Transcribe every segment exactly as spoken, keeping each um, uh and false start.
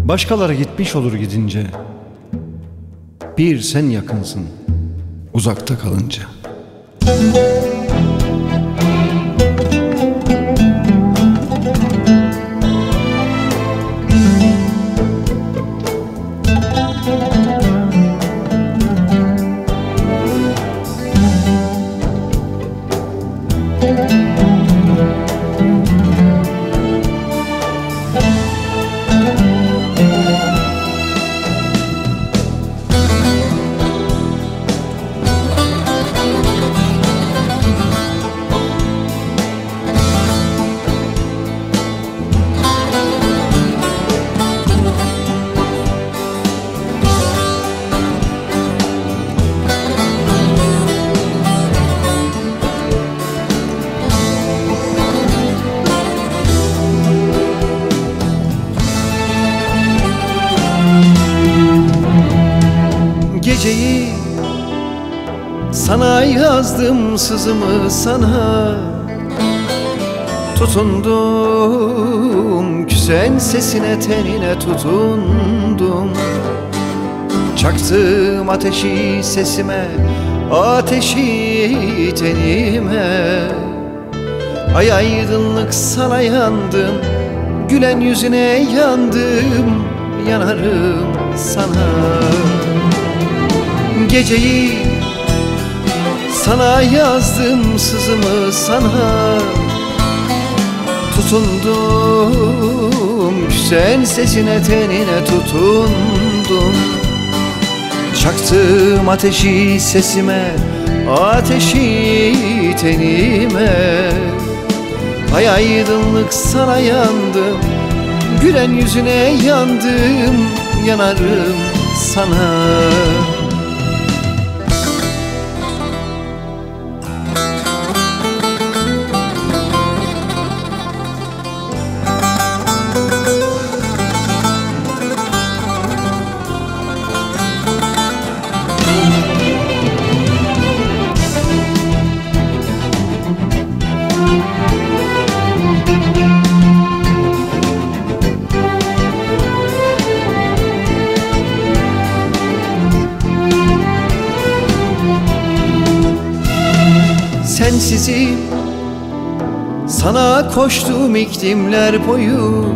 Başkaları gitmiş olur gidince, bir sen yakınsın uzakta kalınca. Geceyi sana yazdım, sızımı sana tutundum, küsen sesine tenine tutundum. Çaktım ateşi sesime, ateşi tenime. Ay aydınlık sana yandım, gülen yüzüne yandım, yanarım sana. Geceyi sana yazdım, sızımı sana tutundum, küsen sesine tenine tutundum. Çaktım ateşi sesime, ateşi tenime. Ay aydınlık sana yandım, gülen yüzüne yandım, yanarım sana. Sensizim, sana koştum iklimler boyu.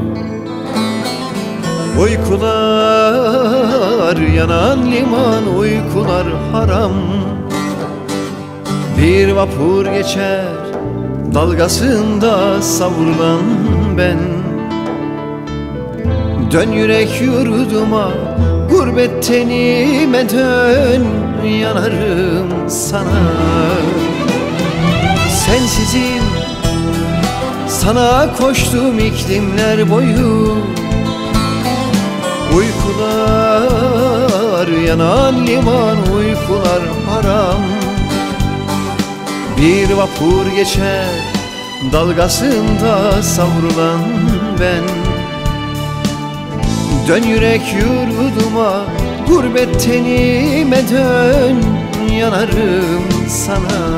Uykular yanan liman, uykular haram. Bir vapur geçer, dalgasında savrulan ben. Dön yürek yurduma, gurbet tenime dön, yanarım sana. Sensizim, sana koştum iklimler boyu. Uykular yanan liman, uykular haram. Bir vapur geçer, dalgasında savrulan ben. Dön yürek yurduma, gurbet tenime dön, yanarım sana.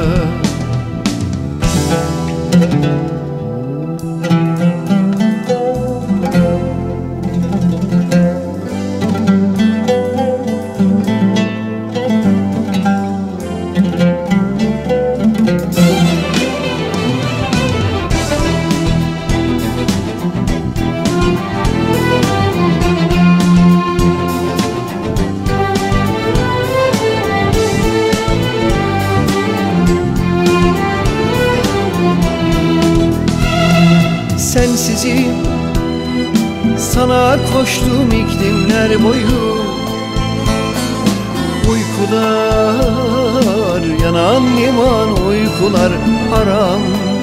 Sensizim, sana koştum iklimler boyu. Uykular yanan liman, uykular haram.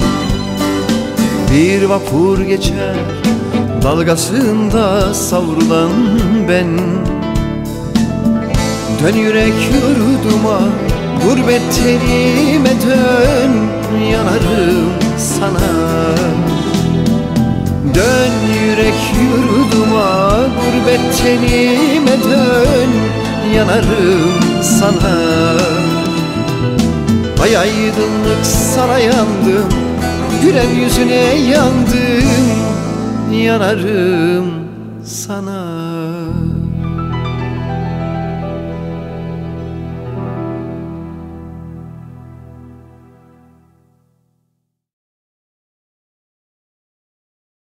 Bir vapur geçer, dalgasında savrulan ben. Dön yürek yurduma, gurbet tenime dön, yanarım sana. Dön yürek yurduma, gurbet tenime dön, yanarım sana. Ay aydınlık sana yandım, gülen yüzüne yandım, yanarım sana.